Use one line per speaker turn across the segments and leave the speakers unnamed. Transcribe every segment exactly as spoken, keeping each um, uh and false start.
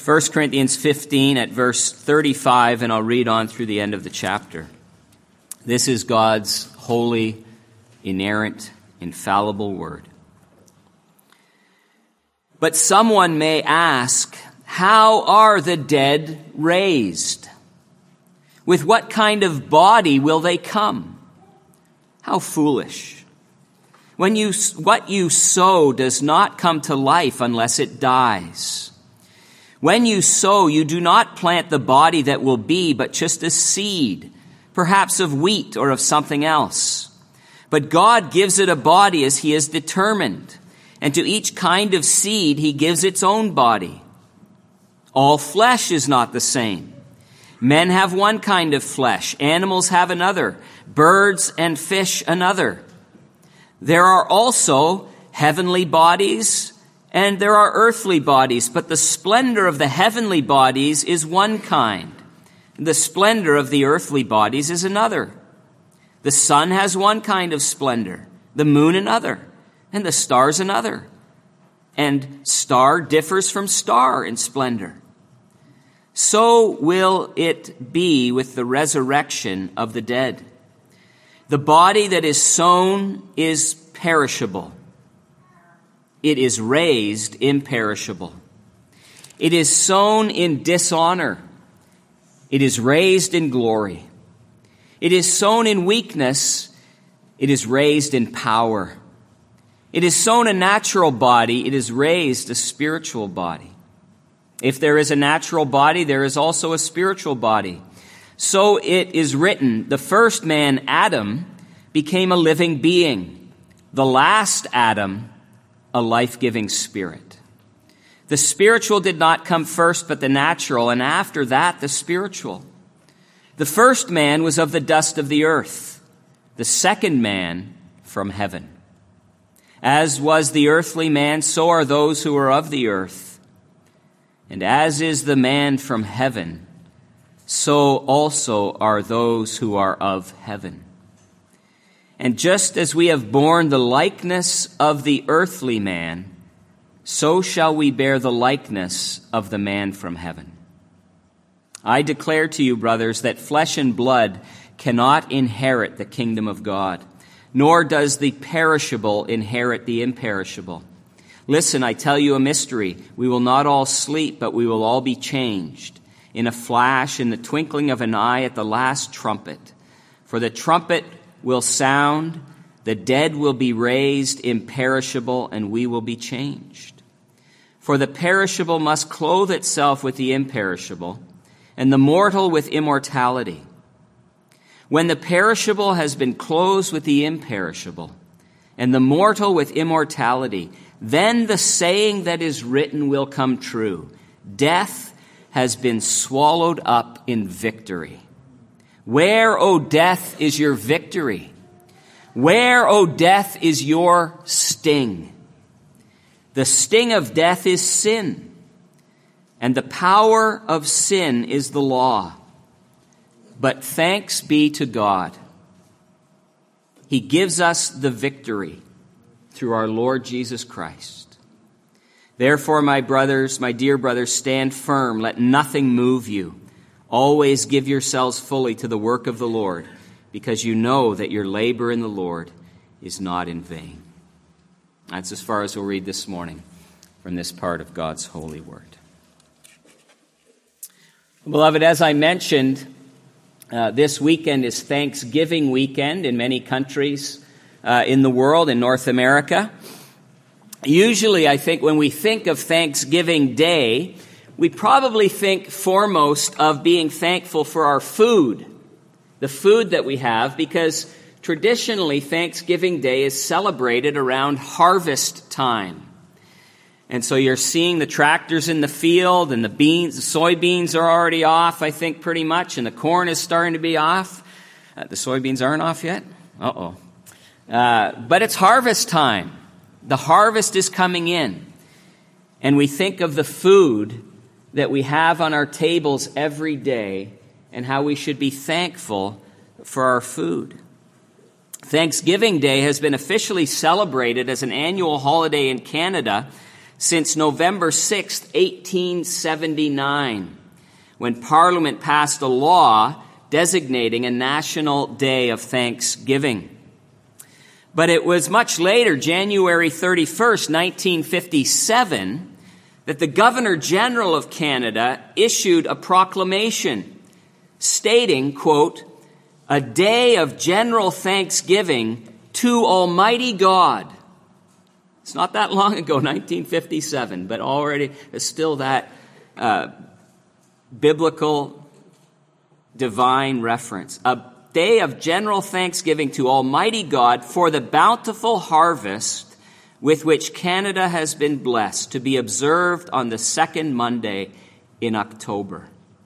First Corinthians fifteen at verse thirty-five, and I'll read on through the end of the chapter. This is God's holy, inerrant, infallible word. But someone may ask, how are the dead raised? With what kind of body will they come? How foolish. When you, what you sow does not come to life unless it dies. When you sow, you do not plant the body that will be, but just a seed, perhaps of wheat or of something else. But God gives it a body as he has determined, and to each kind of seed he gives its own body. All flesh is not the same. Men have one kind of flesh, animals have another, birds and fish another. There are also heavenly bodies and there are earthly bodies, but the splendor of the heavenly bodies is one kind. The splendor of the earthly bodies is another. The sun has one kind of splendor, the moon another, and the stars another. And star differs from star in splendor. So will it be with the resurrection of the dead. The body that is sown is perishable. It is raised imperishable. It is sown in dishonor. It is raised in glory. It is sown in weakness. It is raised in power. It is sown a natural body. It is raised a spiritual body. If there is a natural body, there is also a spiritual body. So it is written, the first man, Adam, became a living being. The last Adam, a life-giving spirit. The spiritual did not come first, but the natural, and after that, the spiritual. The first man was of the dust of the earth, the second man from heaven. As was the earthly man, so are those who are of the earth. And as is the man from heaven, so also are those who are of heaven. And just as we have borne the likeness of the earthly man, so shall we bear the likeness of the man from heaven. I declare to you, brothers, that flesh and blood cannot inherit the kingdom of God, nor does the perishable inherit the imperishable. Listen, I tell you a mystery. We will not all sleep, but we will all be changed. In a flash, in the twinkling of an eye, at the last trumpet. For the trumpet will sound, the dead will be raised imperishable, and we will be changed. For the perishable must clothe itself with the imperishable, and the mortal with immortality. When the perishable has been clothed with the imperishable, and the mortal with immortality, then the saying that is written will come true. Death has been swallowed up in victory. Where, O death, is your victory? Where, O death, is your sting? The sting of death is sin, and the power of sin is the law. But thanks be to God. He gives us the victory through our Lord Jesus Christ. Therefore, my brothers, my dear brothers, stand firm. Let nothing move you. Always give yourselves fully to the work of the Lord, because you know that your labor in the Lord is not in vain. That's as far as we'll read this morning from this part of God's holy word. Beloved, as I mentioned, uh, this weekend is Thanksgiving weekend in many countries uh, in the world, in North America. Usually, I think when we think of Thanksgiving Day, we probably think foremost of being thankful for our food, the food that we have, because traditionally Thanksgiving Day is celebrated around harvest time. And so you're seeing the tractors in the field, and the beans, the soybeans are already off, I think, pretty much, and the corn is starting to be off. Uh, the soybeans aren't off yet? Uh-oh. Uh, but it's harvest time. The harvest is coming in. And we think of the food that we have on our tables every day and how we should be thankful for our food. Thanksgiving Day has been officially celebrated as an annual holiday in Canada since November sixth, eighteen seventy-nine, when Parliament passed a law designating a national day of thanksgiving. But it was much later, January thirty-first, nineteen fifty-seven, that the Governor-General of Canada issued a proclamation stating, quote, "A day of general thanksgiving to Almighty God." It's not that long ago, nineteen fifty-seven, but already there's still that uh, biblical divine reference. A day of general thanksgiving to Almighty God for the bountiful harvest with which Canada has been blessed, to be observed on the second Monday in October.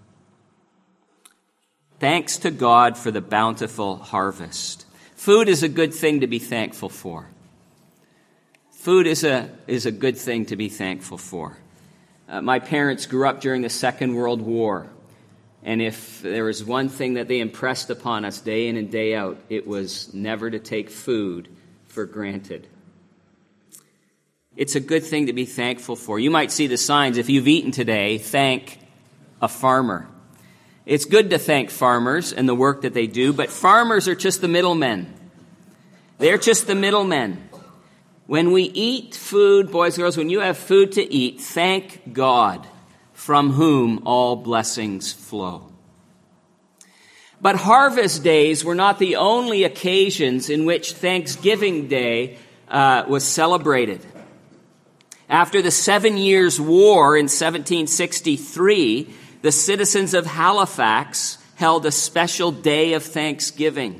Thanks to God for the bountiful harvest. Food is a good thing to be thankful for. Food is a, is a good thing to be thankful for. Uh, my parents grew up during the Second World War. And if there was one thing that they impressed upon us day in and day out, it was never to take food for granted. It's a good thing to be thankful for. You might see the signs. If you've eaten today, thank a farmer. It's good to thank farmers and the work that they do, but farmers are just the middlemen. They're just the middlemen. When we eat food, boys and girls, when you have food to eat, thank God, from whom all blessings flow. But harvest days were not the only occasions in which Thanksgiving Day uh, was celebrated. After the Seven Years' War in seventeen sixty-three, the citizens of Halifax held a special day of thanksgiving.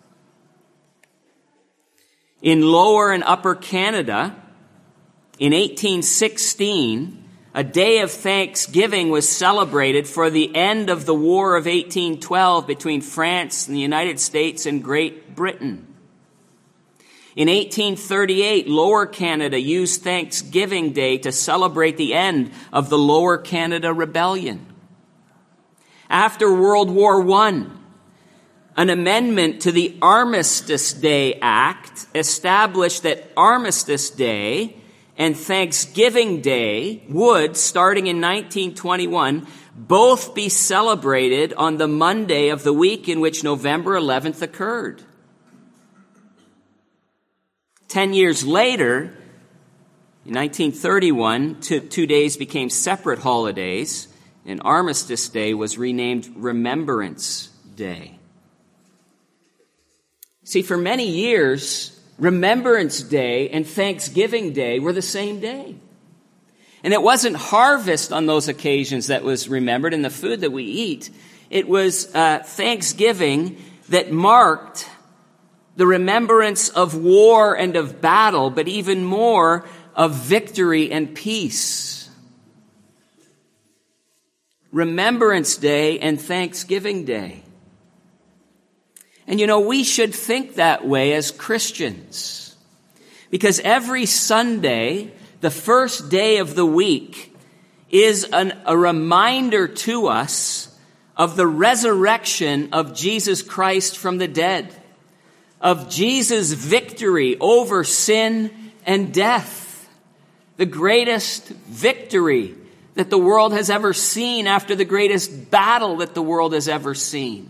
In Lower and Upper Canada, in eighteen sixteen, a day of thanksgiving was celebrated for the end of the War of eighteen twelve between France and the United States and Great Britain. In eighteen thirty-eight, Lower Canada used Thanksgiving Day to celebrate the end of the Lower Canada Rebellion. After World War One, an amendment to the Armistice Day Act established that Armistice Day and Thanksgiving Day would, starting in nineteen twenty-one, both be celebrated on the Monday of the week in which November eleventh occurred. Ten years later, in nineteen thirty-one, two, two days became separate holidays, and Armistice Day was renamed Remembrance Day. See, for many years, Remembrance Day and Thanksgiving Day were the same day. And it wasn't harvest on those occasions that was remembered in the food that we eat. It was uh, Thanksgiving that marked the remembrance of war and of battle, but even more of victory and peace. Remembrance Day and Thanksgiving Day. And you know, we should think that way as Christians. Because every Sunday, the first day of the week, is an, a reminder to us of the resurrection of Jesus Christ from the dead, of Jesus' victory over sin and death, the greatest victory that the world has ever seen after the greatest battle that the world has ever seen.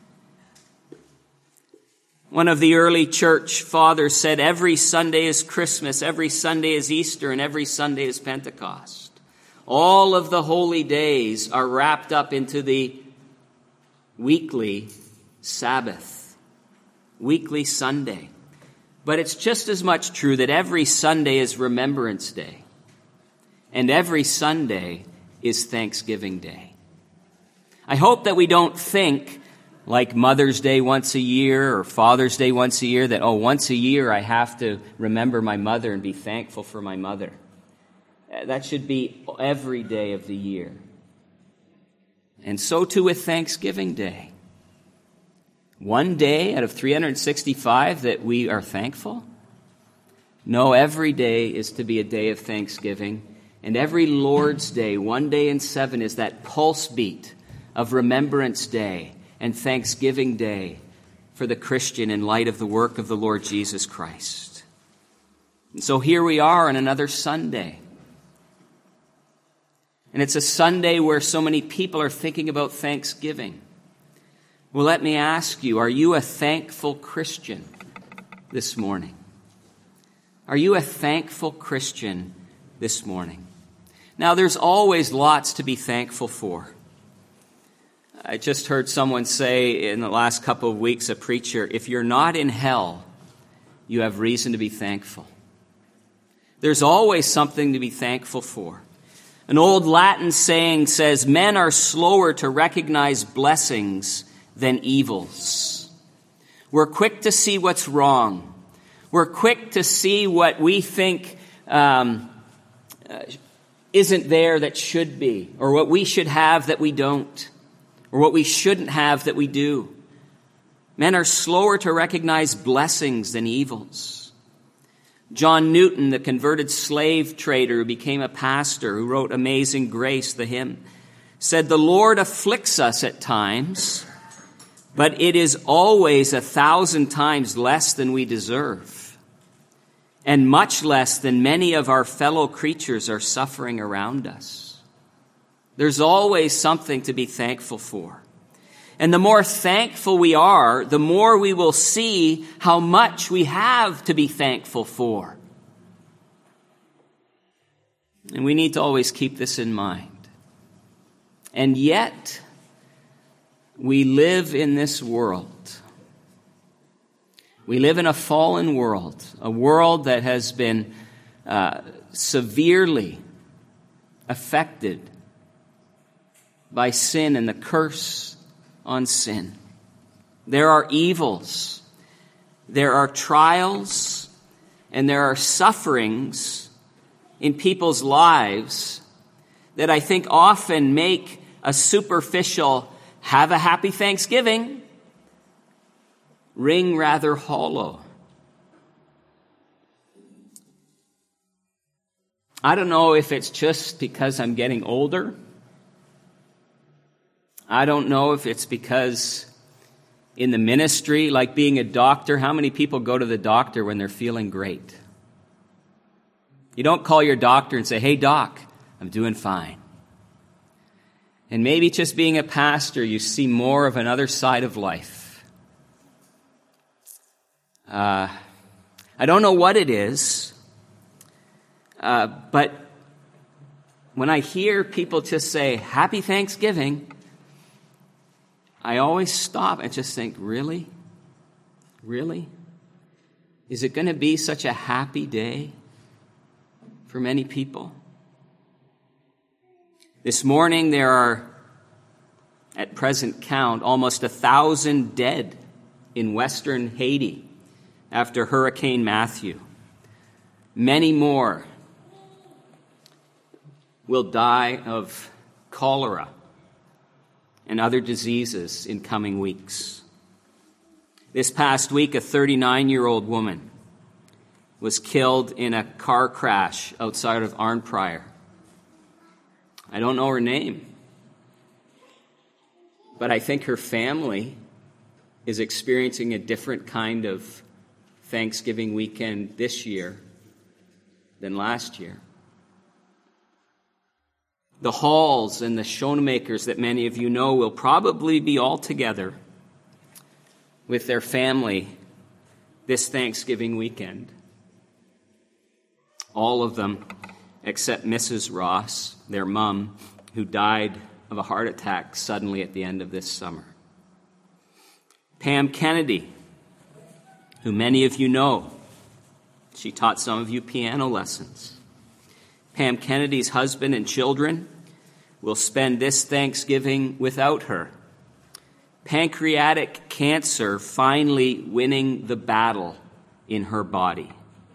One of the early church fathers said, every Sunday is Christmas, every Sunday is Easter, and every Sunday is Pentecost. All of the holy days are wrapped up into the weekly Sabbath, weekly Sunday. But it's just as much true that every Sunday is Remembrance Day, and every Sunday is Thanksgiving Day. I hope that we don't think like Mother's Day once a year or Father's Day once a year, that, oh, once a year I have to remember my mother and be thankful for my mother. That should be every day of the year. And so too with Thanksgiving Day. One day out of three hundred sixty-five that we are thankful? No, every day is to be a day of thanksgiving. And every Lord's Day, one day in seven, is that pulse beat of Remembrance Day and Thanksgiving Day for the Christian in light of the work of the Lord Jesus Christ. And so here we are on another Sunday. And it's a Sunday where so many people are thinking about Thanksgiving. Well, let me ask you, are you a thankful Christian this morning? Are you a thankful Christian this morning? Now, there's always lots to be thankful for. I just heard someone say in the last couple of weeks, a preacher, if you're not in hell, you have reason to be thankful. There's always something to be thankful for. An old Latin saying says, men are slower to recognize blessings than evils. We're quick to see what's wrong. We're quick to see what we think um, uh, isn't there that should be, or what we should have that we don't, or what we shouldn't have that we do. Men are slower to recognize blessings than evils. John Newton, the converted slave trader who became a pastor, who wrote Amazing Grace, the hymn, said, the Lord afflicts us at times, but it is always a thousand times less than we deserve, and much less than many of our fellow creatures are suffering around us. There's always something to be thankful for. And the more thankful we are, the more we will see how much we have to be thankful for. And we need to always keep this in mind. And yet, we live in this world. We live in a fallen world, a world that has been uh, severely affected by sin and the curse on sin. There are evils, there are trials, and there are sufferings in people's lives that I think often make a superficial "have a happy Thanksgiving" ring rather hollow. I don't know if it's just because I'm getting older. I don't know if it's because in the ministry, like being a doctor, how many people go to the doctor when they're feeling great? You don't call your doctor and say, "Hey, doc, I'm doing fine." And maybe just being a pastor, you see more of another side of life. Uh, I don't know what it is, uh, but when I hear people just say, "Happy Thanksgiving," I always stop and just think, really? Really? Is it going to be such a happy day for many people? This morning there are, at present count, almost a thousand dead in western Haiti after Hurricane Matthew. Many more will die of cholera and other diseases in coming weeks. This past week, a thirty-nine-year-old woman was killed in a car crash outside of Arnprior. I don't know her name, but I think her family is experiencing a different kind of Thanksgiving weekend this year than last year. The Halls and the Schoenmakers that many of you know will probably be all together with their family this Thanksgiving weekend. All of them except Missus Ross, their mom, who died of a heart attack suddenly at the end of this summer. Pam Kennedy, who many of you know. She taught some of you piano lessons. Pam Kennedy's husband and children will spend this Thanksgiving without her. Pancreatic cancer finally winning the battle in her body.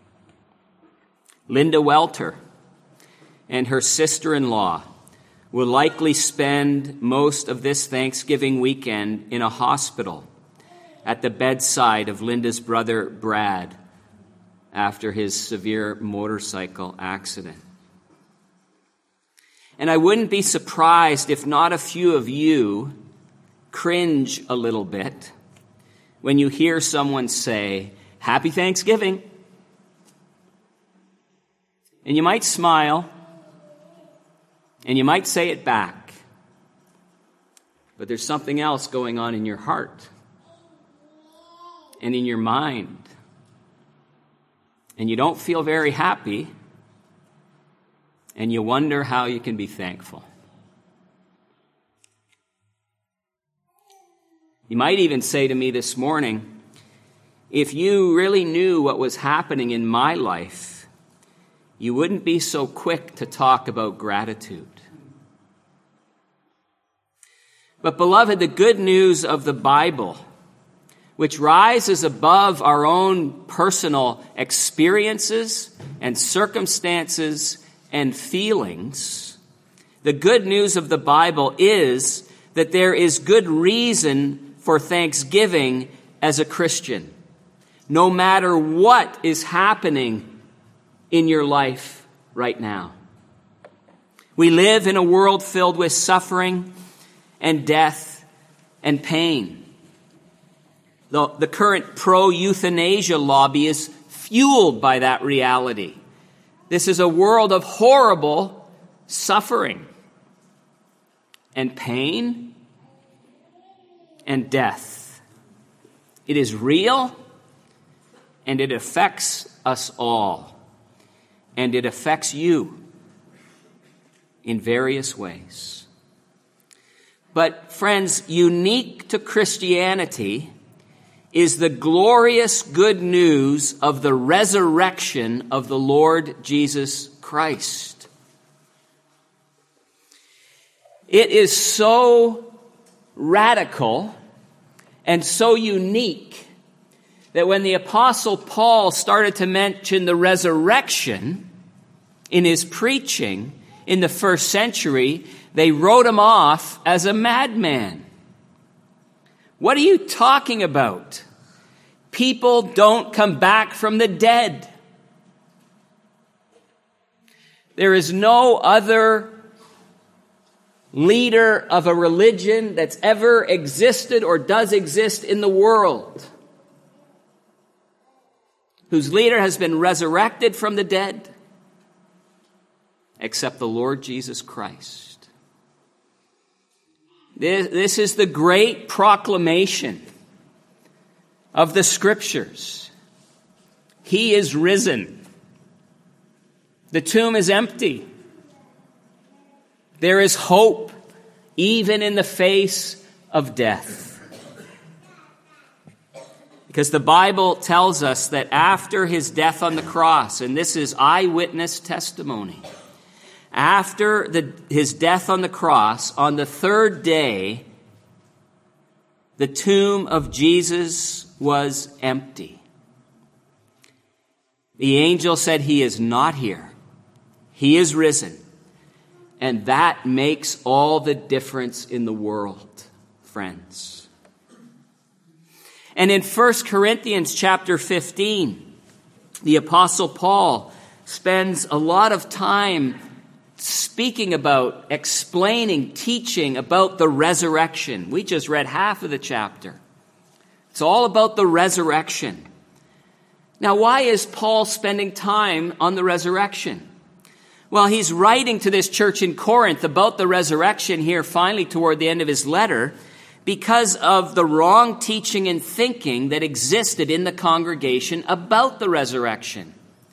Linda Welter and her sister-in-law will likely spend most of this Thanksgiving weekend in a hospital at the bedside of Linda's brother Brad after his severe motorcycle accident. And I wouldn't be surprised if not a few of you cringe a little bit when you hear someone say, "Happy Thanksgiving." And you might smile, And you might say it back. But there's something else going on in your heart and in your mind. And you don't feel very happy. And you wonder how you can be thankful. You might even say to me this morning, if you really knew what was happening in my life, you wouldn't be so quick to talk about gratitude. But beloved, the good news of the Bible, which rises above our own personal experiences and circumstances and feelings, the good news of the Bible is that there is good reason for thanksgiving as a Christian, no matter what is happening in your life right now. We live in a world filled with suffering and death and pain. The, the current pro-euthanasia lobby is fueled by that reality. This is a world of horrible suffering and pain and death. It is real, and it affects us all. And it affects you in various ways. But friends, unique to Christianity is the glorious good news of the resurrection of the Lord Jesus Christ. It is so radical and so unique that when the Apostle Paul started to mention the resurrection in his preaching in the first century, they wrote him off as a madman. What are you talking about? People don't come back from the dead. There is no other leader of a religion that's ever existed or does exist in the world whose leader has been resurrected from the dead except the Lord Jesus Christ. This, this is the great proclamation of the Scriptures. He is risen. The tomb is empty. There is hope, even in the face of death. Because the Bible tells us that after his death on the cross, and this is eyewitness testimony, after the, his death on the cross, on the third day, the tomb of Jesus was empty. The angel said, "He is not here. He is risen." And that makes all the difference in the world, friends. And in First Corinthians chapter fifteen, the Apostle Paul spends a lot of time speaking about, explaining, teaching about the resurrection. We just read half of the chapter. It's all about the resurrection. Now, why is Paul spending time on the resurrection? Well, he's writing to this church in Corinth about the resurrection here finally toward the end of his letter because of the wrong teaching and thinking that existed in the congregation about the resurrection.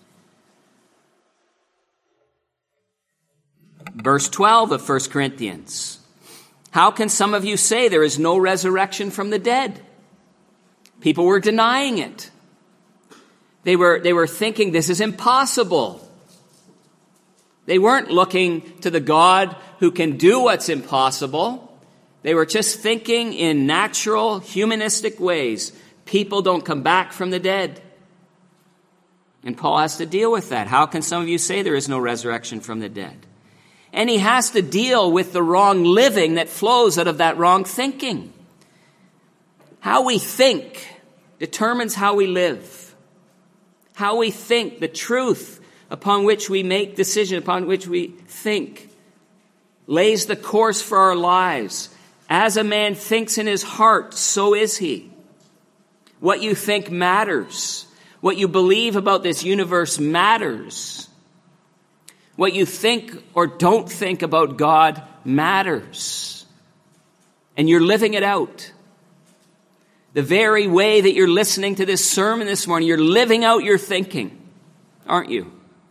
Verse twelve of First Corinthians. How can some of you say there is no resurrection from the dead? People were denying it. They were, they were thinking this is impossible. They weren't looking to the God who can do what's impossible. They were just thinking in natural, humanistic ways. People don't come back from the dead. And Paul has to deal with that. How can some of you say there is no resurrection from the dead? And he has to deal with the wrong living that flows out of that wrong thinking. How we think determines how we live. How we think, the truth upon which we make decisions, upon which we think, lays the course for our lives. As a man thinks in his heart, so is he. What you think matters. What you believe about this universe matters. What you think or don't think about God matters. And you're living it out. The very way that you're listening to this sermon this morning, you're living out your thinking, aren't you?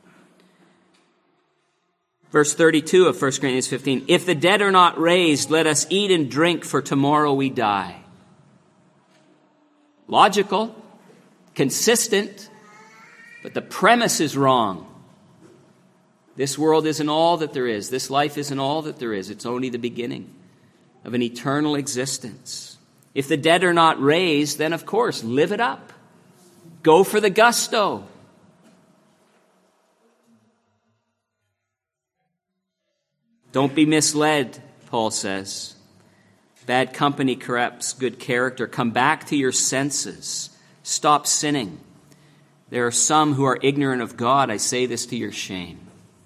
Verse thirty-two of First Corinthians fifteen, if the dead are not raised, let us eat and drink, for tomorrow we die. Logical, consistent, but the premise is wrong. This world isn't all that there is. This life isn't all that there is. It's only the beginning of an eternal existence. If the dead are not raised, then of course, live it up. Go for the gusto. Don't be misled, Paul says. Bad company corrupts good character. Come back to your senses. Stop sinning. There are some who are ignorant of God. I say this to your shame.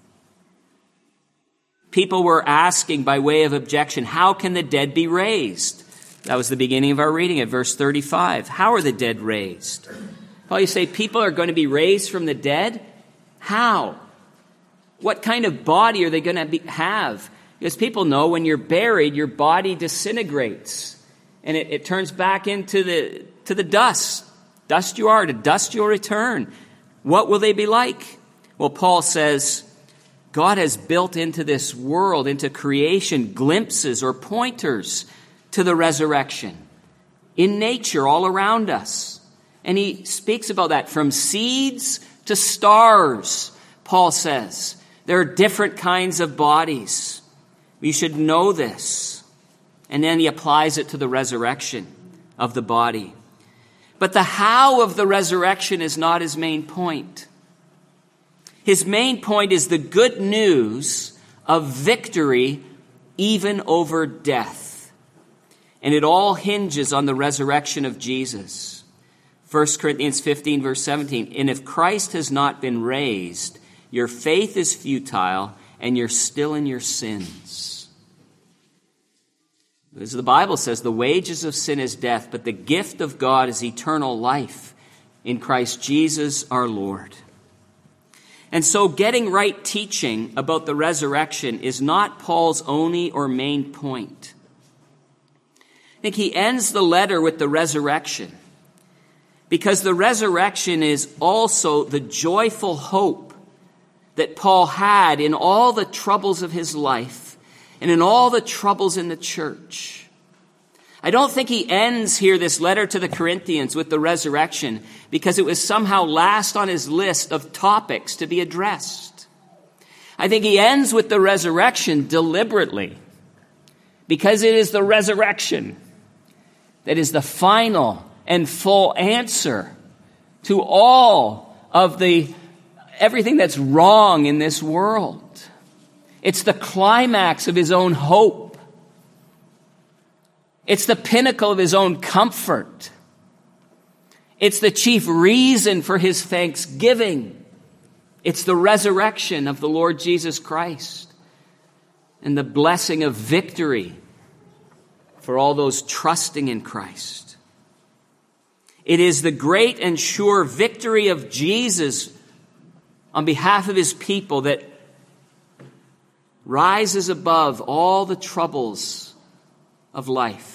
People were asking by way of objection, how can the dead be raised? That was the beginning of our reading at verse thirty-five. How are the dead raised? Paul, you say people are going to be raised from the dead? How? What kind of body are they going to be, have? Because people know when you're buried, your body disintegrates. And it, it turns back into the, to the dust. Dust you are, to dust you'll return. What will they be like? Well, Paul says, God has built into this world, into creation, glimpses or pointers to the resurrection in nature all around us. And he speaks about that from seeds to stars, Paul says. There are different kinds of bodies. We should know this. And then he applies it to the resurrection of the body. But the how of the resurrection is not his main point. His main point is the good news of victory even over death. And it all hinges on the resurrection of Jesus. First Corinthians fifteen, verse seventeen. And if Christ has not been raised, your faith is futile and you're still in your sins. As the Bible says, the wages of sin is death, but the gift of God is eternal life in Christ Jesus our Lord. And so getting right teaching about the resurrection is not Paul's only or main point. I think he ends the letter with the resurrection because the resurrection is also the joyful hope that Paul had in all the troubles of his life and in all the troubles in the church. I don't think he ends here this letter to the Corinthians with the resurrection because it was somehow last on his list of topics to be addressed. I think he ends with the resurrection deliberately because it is the resurrection that is the final and full answer to all of the everything that's wrong in this world. It's the climax of his own hope. It's the pinnacle of his own comfort. It's the chief reason for his thanksgiving. It's the resurrection of the Lord Jesus Christ and the blessing of victory for all those trusting in Christ. It is the great and sure victory of Jesus on behalf of his people that rises above all the troubles of life.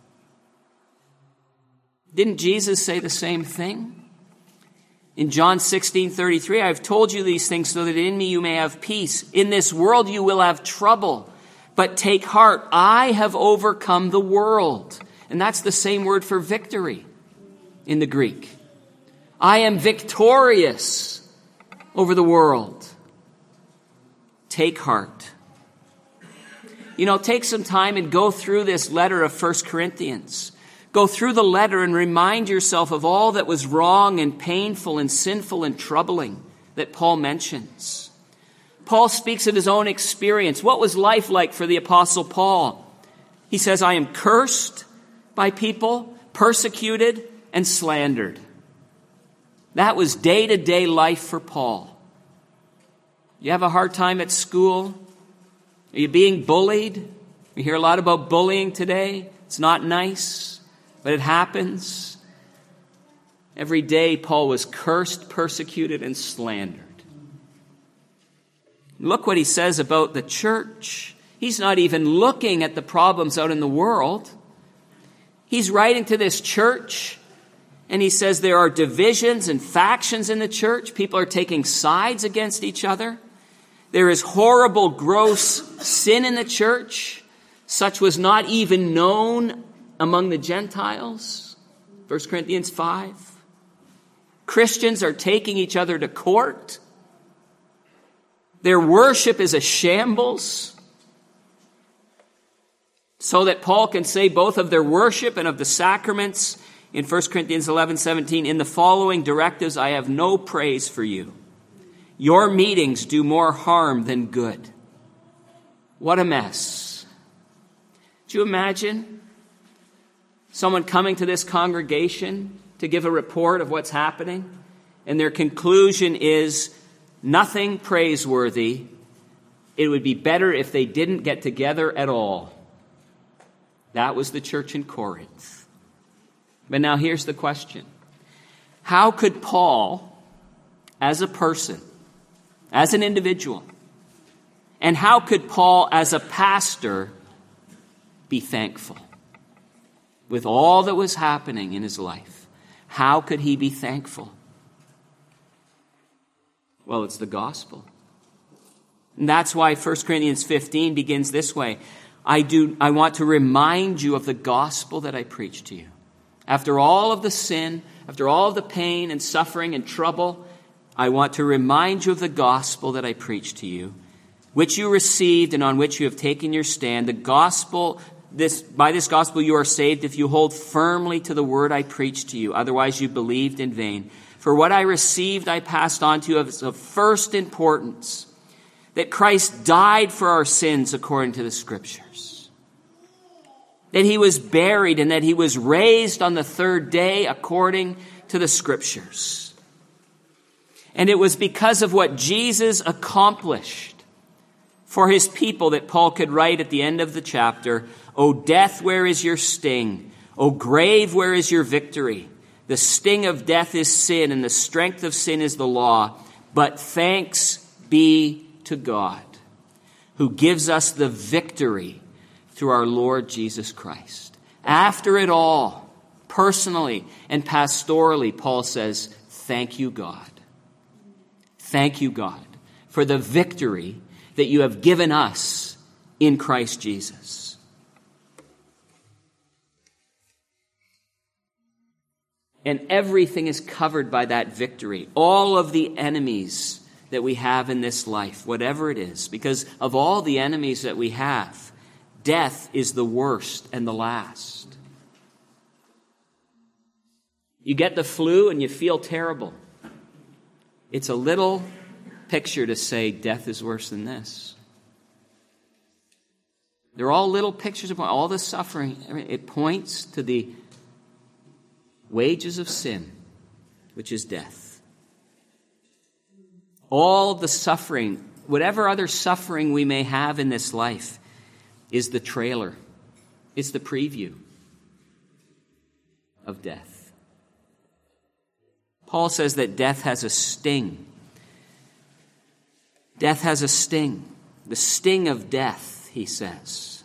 Didn't Jesus say the same thing? In John sixteen thirty-three, I've told you these things so that in me you may have peace. In this world you will have trouble, but take heart, I have overcome the world. And that's the same word for victory in the Greek. I am victorious over the world. Take heart. You know, take some time and go through this letter of First Corinthians. Go through the letter and remind yourself of all that was wrong and painful and sinful and troubling that Paul mentions. Paul speaks of his own experience. What was life like for the Apostle Paul? He says, I am cursed by people, persecuted, and slandered. That was day-to-day life for Paul. You have a hard time at school? Are you being bullied? We hear a lot about bullying today. It's not nice, but it happens. Every day, Paul was cursed, persecuted, and slandered. Look what he says about the church. He's not even looking at the problems out in the world. He's writing to this church, and he says there are divisions and factions in the church. People are taking sides against each other. There is horrible, gross sin in the church. Such was not even known among the Gentiles. First Corinthians five. Christians are taking each other to court. Their worship is a shambles. So that Paul can say both of their worship and of the sacraments in First Corinthians eleven seventeen, in the following directives I have no praise for you. Your meetings do more harm than good. What a mess. Do you imagine someone coming to this congregation to give a report of what's happening, and their conclusion is nothing praiseworthy. It would be better if they didn't get together at all. That was the church in Corinth. But now here's the question. How could Paul, as a person, as an individual, and how could Paul, as a pastor, be thankful? With all that was happening in his life, how could he be thankful? Well, it's the gospel. And that's why First Corinthians fifteen begins this way. I do. I want to remind you of the gospel that I preached to you. After all of the sin, after all of the pain and suffering and trouble, I want to remind you of the gospel that I preached to you, which you received and on which you have taken your stand. The gospel, this by this gospel you are saved if you hold firmly to the word I preached to you. Otherwise you believed in vain. For what I received I passed on to you as of first importance, that Christ died for our sins according to the Scriptures, that he was buried and that he was raised on the third day according to the Scriptures. And it was because of what Jesus accomplished for his people that Paul could write at the end of the chapter, O death, where is your sting? O grave, where is your victory? The sting of death is sin, and the strength of sin is the law. But thanks be to God, who gives us the victory through our Lord Jesus Christ. After it all, personally and pastorally, Paul says, thank you, God. Thank you, God, for the victory that you have given us in Christ Jesus. And everything is covered by that victory. All of the enemies that we have in this life, whatever it is, because of all the enemies that we have, death is the worst and the last. You get the flu and you feel terrible. It's a little picture to say death is worse than this. They're all little pictures of all the suffering. It points to the wages of sin, which is death. All the suffering, whatever other suffering we may have in this life, is the trailer. It's the preview of death. Paul says that death has a sting. Death has a sting. The sting of death, he says.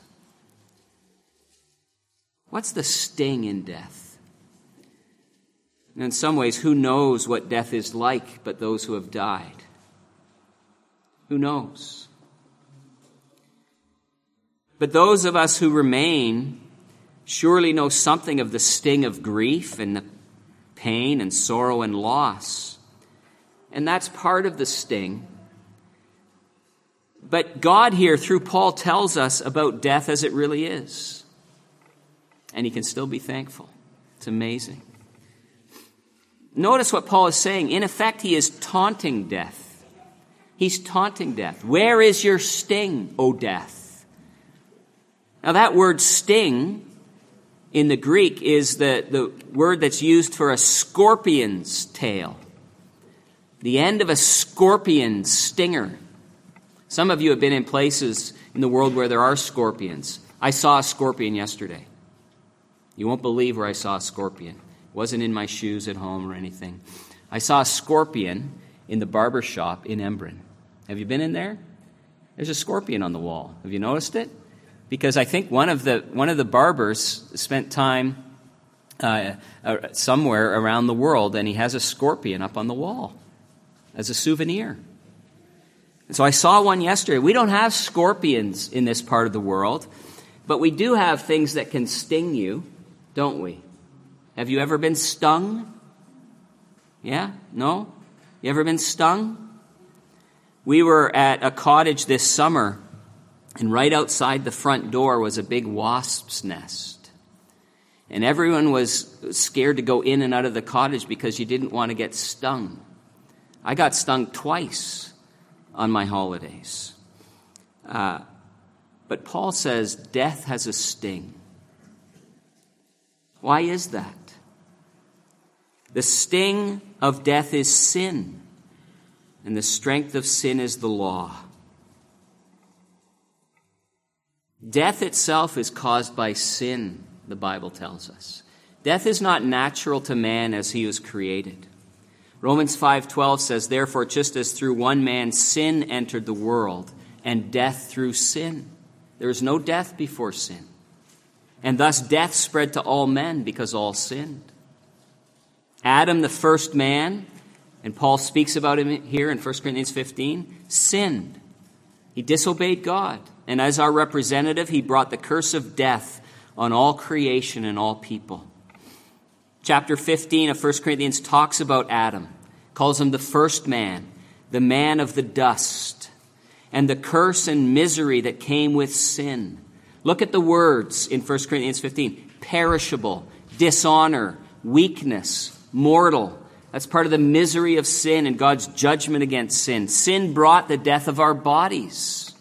What's the sting in death? And in some ways, who knows what death is like but those who have died? Who knows? But those of us who remain surely know something of the sting of grief and the pain and sorrow and loss. And that's part of the sting. But God here, through Paul, tells us about death as it really is. And he can still be thankful. It's amazing. Notice what Paul is saying. In effect, he is taunting death. He's taunting death. Where is your sting, O death? Now that word sting in the Greek is the, the word that's used for a scorpion's tail. The end of a scorpion's stinger. Some of you have been in places in the world where there are scorpions. I saw a scorpion yesterday. You won't believe where I saw a scorpion. It wasn't in my shoes at home or anything. I saw a scorpion in the barber shop in Embrun. Have you been in there? There's a scorpion on the wall. Have you noticed it? Because I think one of the one of the barbers spent time uh, uh, somewhere around the world, and he has a scorpion up on the wall as a souvenir. And so I saw one yesterday. We don't have scorpions in this part of the world, but we do have things that can sting you, don't we? Have you ever been stung? Yeah? No? You ever been stung? We were at a cottage this summer, and right outside the front door was a big wasp's nest. And everyone was scared to go in and out of the cottage because you didn't want to get stung. I got stung twice on my holidays. Uh, but Paul says death has a sting. Why is that? The sting of death is sin. And the strength of sin is the law. Death itself is caused by sin, the Bible tells us. Death is not natural to man as he was created. Romans five twelve says, therefore, just as through one man sin entered the world, and death through sin. There is no death before sin. And thus death spread to all men because all sinned. Adam, the first man, and Paul speaks about him here in First Corinthians fifteen, sinned. He disobeyed God. And as our representative, he brought the curse of death on all creation and all people. Chapter fifteen of First Corinthians talks about Adam, calls him the first man, the man of the dust, and the curse and misery that came with sin. Look at the words in First Corinthians fifteen. Perishable, dishonor, weakness, mortal. That's part of the misery of sin and God's judgment against sin. Sin brought the death of our bodies.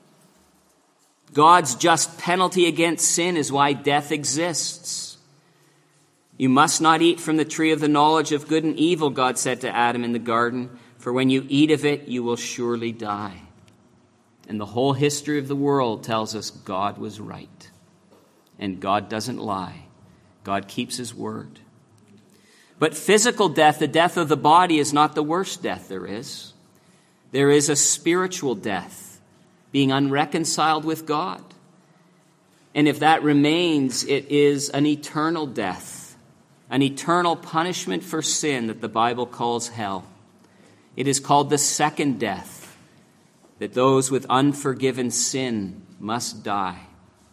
God's just penalty against sin is why death exists. You must not eat from the tree of the knowledge of good and evil, God said to Adam in the garden, for when you eat of it, you will surely die. And the whole history of the world tells us God was right. And God doesn't lie. God keeps his word. But physical death, the death of the body, is not the worst death there is. There is a spiritual death, being unreconciled with God. And if that remains, it is an eternal death, an eternal punishment for sin that the Bible calls hell. It is called the second death, that those with unforgiven sin must die.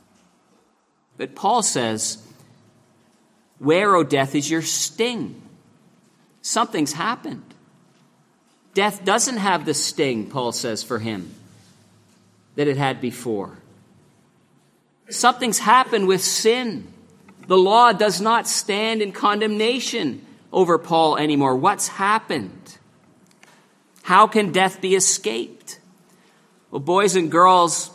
But Paul says, where, O death, is your sting? Something's happened. Death doesn't have the sting, Paul says, for him that it had before. Something's happened with sin. The law does not stand in condemnation over Paul anymore. What's happened? How can death be escaped? Well, boys and girls,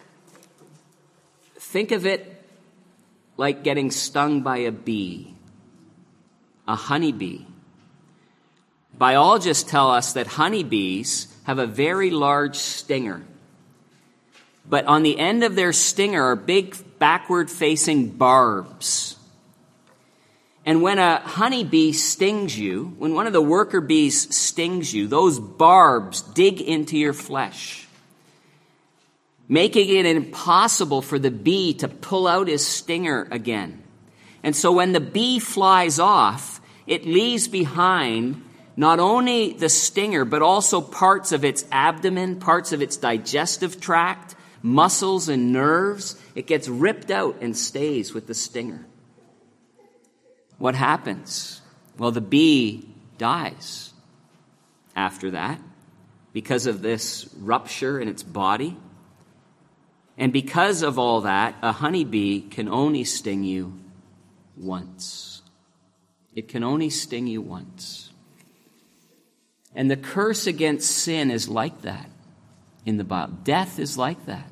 think of it like getting stung by a bee, a honeybee. Biologists tell us that honeybees have a very large stinger. But on the end of their stinger are big backward-facing barbs. And when a honeybee stings you, when one of the worker bees stings you, those barbs dig into your flesh, making it impossible for the bee to pull out his stinger again. And so when the bee flies off, it leaves behind not only the stinger, but also parts of its abdomen, parts of its digestive tract, muscles and nerves. It gets ripped out and stays with the stinger. What happens? Well, the bee dies after that because of this rupture in its body. And because of all that, a honeybee can only sting you once. It can only sting you once. And the curse against sin is like that in the Bible. Death is like that.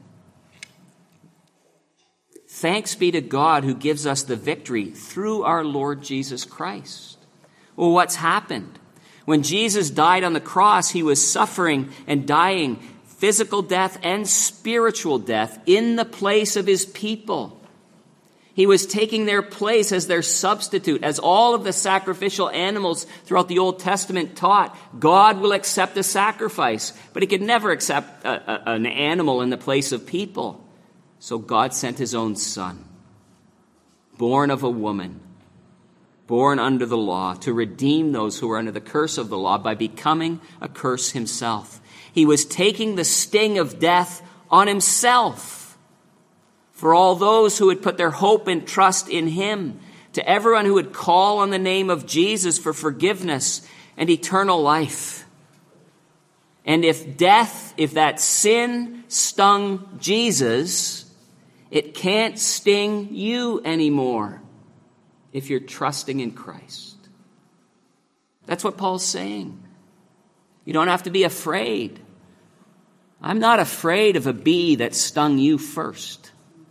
Thanks be to God who gives us the victory through our Lord Jesus Christ. Well, what's happened? When Jesus died on the cross, he was suffering and dying physical death and spiritual death in the place of his people. He was taking their place as their substitute. As all of the sacrificial animals throughout the Old Testament taught, God will accept a sacrifice, but he could never accept a, a, an animal in the place of people. So God sent his own son, born of a woman, born under the law, to redeem those who are under the curse of the law by becoming a curse himself. He was taking the sting of death on himself for all those who would put their hope and trust in him, to everyone who would call on the name of Jesus for forgiveness and eternal life. And if death, if that sin stung Jesus, it can't sting you anymore if you're trusting in Christ. That's what Paul's saying. You don't have to be afraid. I'm not afraid of a bee that stung you first.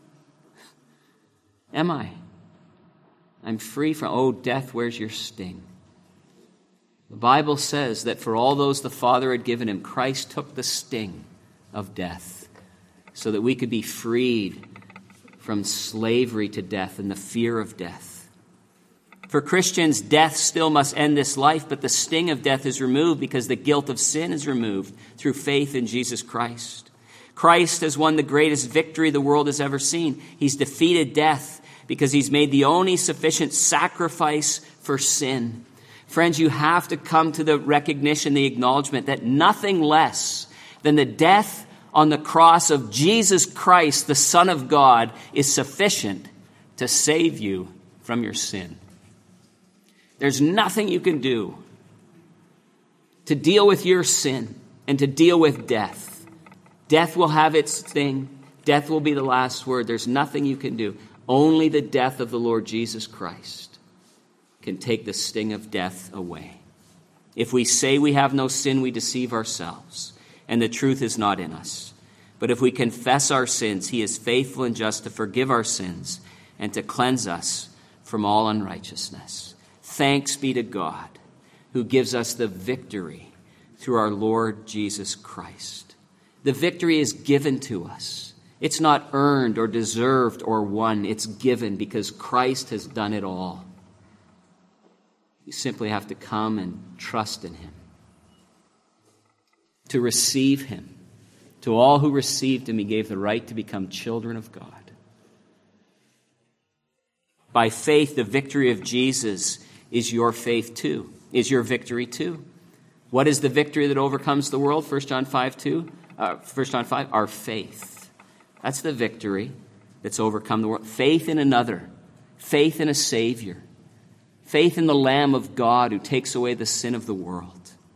Am I? I'm free from, oh, death, where's your sting? The Bible says that for all those the Father had given him, Christ took the sting of death so that we could be freed from slavery to death and the fear of death. For Christians, death still must end this life, but the sting of death is removed because the guilt of sin is removed through faith in Jesus Christ. Christ has won the greatest victory the world has ever seen. He's defeated death because he's made the only sufficient sacrifice for sin. Friends, you have to come to the recognition, the acknowledgement that nothing less than the death on the cross of Jesus Christ, the Son of God, is sufficient to save you from your sin. There's nothing you can do to deal with your sin and to deal with death. Death will have its thing. Death will be the last word. There's nothing you can do. Only the death of the Lord Jesus Christ can take the sting of death away. If we say we have no sin, we deceive ourselves, and the truth is not in us. But if we confess our sins, he is faithful and just to forgive our sins and to cleanse us from all unrighteousness. Thanks be to God, who gives us the victory through our Lord Jesus Christ. The victory is given to us. It's not earned or deserved or won. It's given because Christ has done it all. You simply have to come and trust in him. To receive him. To all who received him, he gave the right to become children of God. By faith, the victory of Jesus is your faith too, is your victory too. What is the victory that overcomes the world? First John five two, uh, First John five, our faith. That's the victory that's overcome the world. Faith in another, faith in a Savior, faith in the Lamb of God who takes away the sin of the world.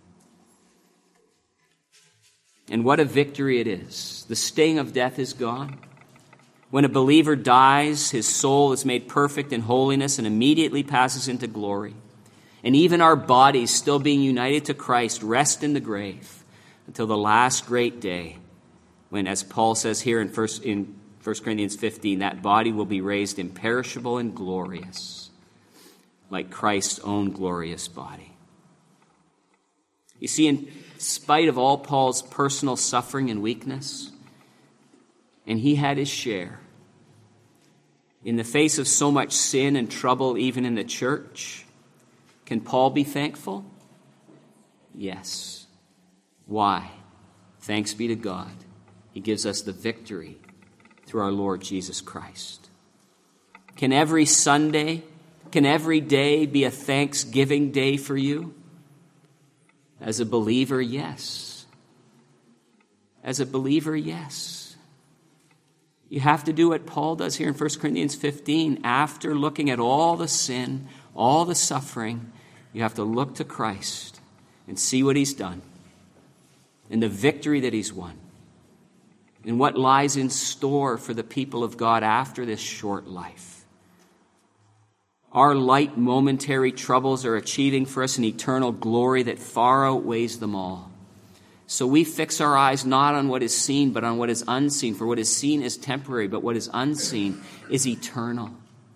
And what a victory it is. The sting of death is gone. When a believer dies, his soul is made perfect in holiness and immediately passes into glory. And even our bodies, still being united to Christ, rest in the grave until the last great day when, as Paul says here in First in First Corinthians fifteen, that body will be raised imperishable and glorious, like Christ's own glorious body. You see, in spite of all Paul's personal suffering and weakness, and he had his share, in the face of so much sin and trouble, even in the church, can Paul be thankful? Yes. Why? Thanks be to God. He gives us the victory through our Lord Jesus Christ. Can every Sunday, can every day be a Thanksgiving day for you? As a believer, yes. As a believer, yes. You have to do what Paul does here in First Corinthians fifteen. After looking at all the sin, all the suffering, you have to look to Christ and see what he's done and the victory that he's won and what lies in store for the people of God after this short life. Our light momentary troubles are achieving for us an eternal glory that far outweighs them all. So we fix our eyes not on what is seen, but on what is unseen. For what is seen is temporary, but what is unseen is eternal.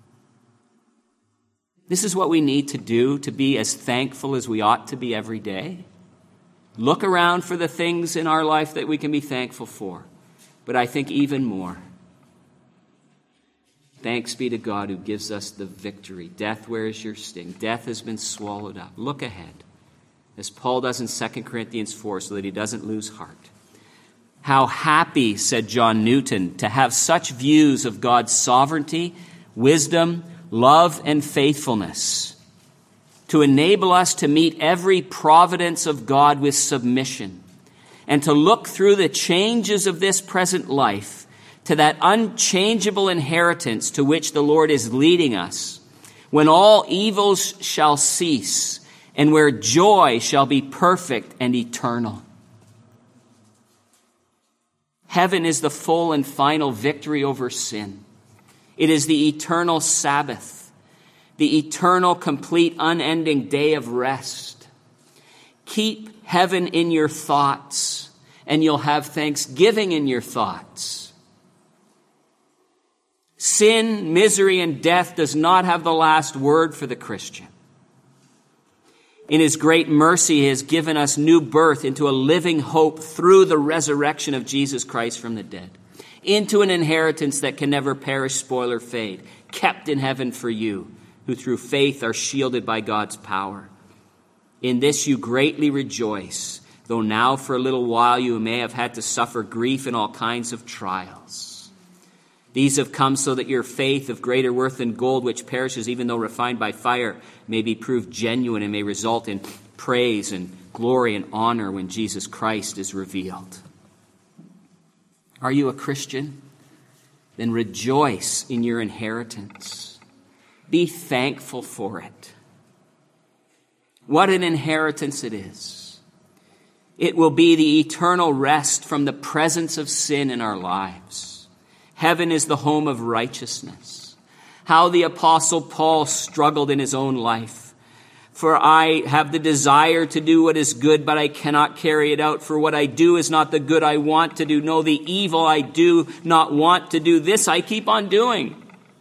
This is what we need to do to be as thankful as we ought to be every day. Look around for the things in our life that we can be thankful for. But I think even more, Thanks be to God who gives us the victory. Death, where is your sting? Death has been swallowed up. Look ahead, as Paul does in Second Corinthians four, so that he doesn't lose heart. How happy, said John Newton, to have such views of God's sovereignty, wisdom, love, and faithfulness, to enable us to meet every providence of God with submission, and to look through the changes of this present life to that unchangeable inheritance to which the Lord is leading us, when all evils shall cease, and where joy shall be perfect and eternal. Heaven is the full and final victory over sin. It is the eternal Sabbath, the eternal, complete, unending day of rest. Keep heaven in your thoughts, and you'll have thanksgiving in your thoughts. Sin, misery, and death does not have the last word for the Christian. In his great mercy, he has given us new birth into a living hope through the resurrection of Jesus Christ from the dead, into an inheritance that can never perish, spoil, or fade, kept in heaven for you, who through faith are shielded by God's power. In this you greatly rejoice, though now for a little while you may have had to suffer grief in all kinds of trials. These have come so that your faith, of greater worth than gold, which perishes even though refined by fire, may be proved genuine and may result in praise and glory and honor when Jesus Christ is revealed. Are you a Christian? Then rejoice in your inheritance. Be thankful for it. What an inheritance it is. It will be the eternal rest from the presence of sin in our lives. Heaven is the home of righteousness. How the Apostle Paul struggled in his own life. For I have the desire to do what is good, but I cannot carry it out. For what I do is not the good I want to do. No, the evil I do not want to do. This I keep on doing.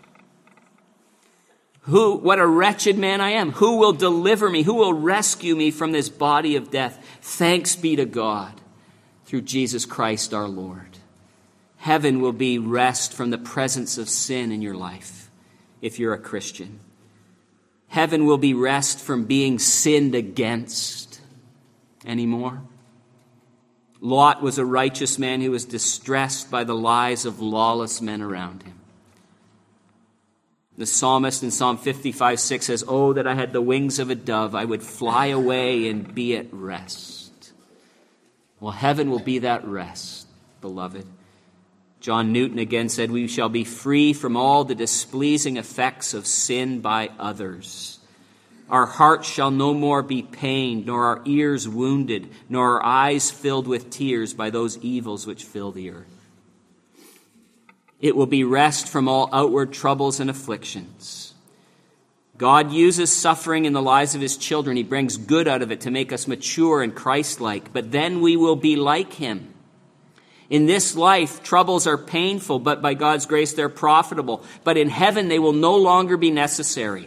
Who, what a wretched man I am. Who will deliver me? Who will rescue me from this body of death? Thanks be to God through Jesus Christ our Lord. Heaven will be rest from the presence of sin in your life if you're a Christian. Heaven will be rest from being sinned against anymore. Lot was a righteous man who was distressed by the lies of lawless men around him. The psalmist in Psalm fifty-five six says, "Oh, that I had the wings of a dove, I would fly away and be at rest." Well, heaven will be that rest, beloved. John Newton again said, "We shall be free from all the displeasing effects of sin by others. Our hearts shall no more be pained, nor our ears wounded, nor our eyes filled with tears by those evils which fill the earth." It will be rest from all outward troubles and afflictions. God uses suffering in the lives of his children. He brings good out of it to make us mature and Christ-like. But then we will be like him. In this life, troubles are painful, but by God's grace, they're profitable. But in heaven, they will no longer be necessary.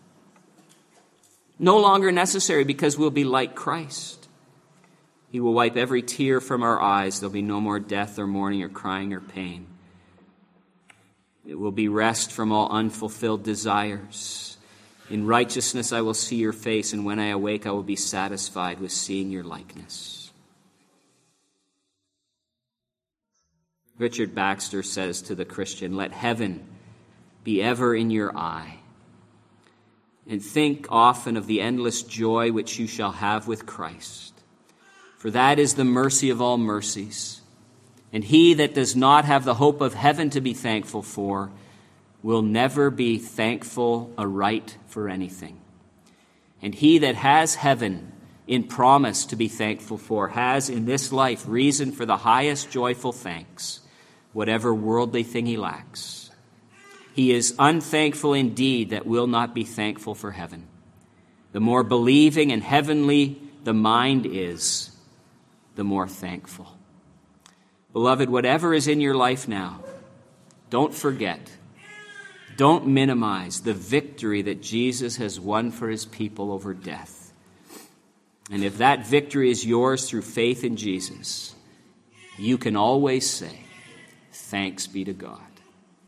No longer necessary because we'll be like Christ. He will wipe every tear from our eyes. There'll be no more death or mourning or crying or pain. It will be rest from all unfulfilled desires. In righteousness, I will see your face, and when I awake, I will be satisfied with seeing your likeness. Richard Baxter says to the Christian, "Let heaven be ever in your eye, and think often of the endless joy which you shall have with Christ. For that is the mercy of all mercies. And he that does not have the hope of heaven to be thankful for will never be thankful aright for anything. And he that has heaven in promise to be thankful for has in this life reason for the highest joyful thanks, whatever worldly thing he lacks. He is unthankful indeed that will not be thankful for heaven. The more believing and heavenly the mind is, the more thankful." Beloved, whatever is in your life now, don't forget, don't minimize the victory that Jesus has won for his people over death. And if that victory is yours through faith in Jesus, you can always say, "Thanks be to God."